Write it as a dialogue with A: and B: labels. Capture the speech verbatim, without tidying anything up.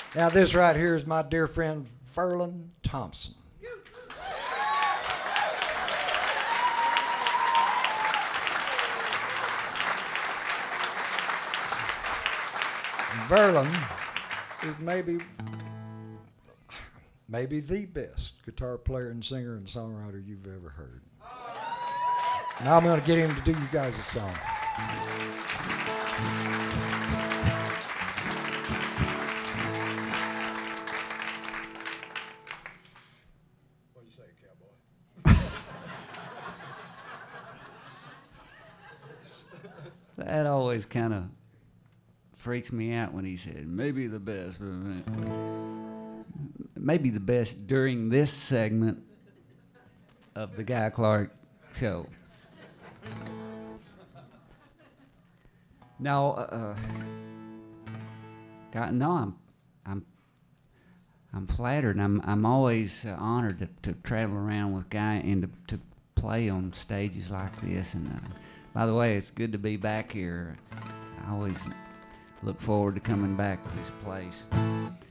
A: Now, this right here is my dear friend Ferlin Thompson. Verlin is maybe maybe the best guitar player and singer and songwriter you've ever heard. Now I'm going to get him to do you guys a song.
B: What do you say, cowboy?
C: That always kind of freaks me out when he said, maybe the best. Maybe the best during this segment of the Guy Clark Show. No, uh, God, no, I'm, I'm, I'm flattered. I'm, I'm always uh, honored to, to travel around with Guy and to, to play on stages like this. And uh, by the way, it's good to be back here. I always look forward to coming back to this place.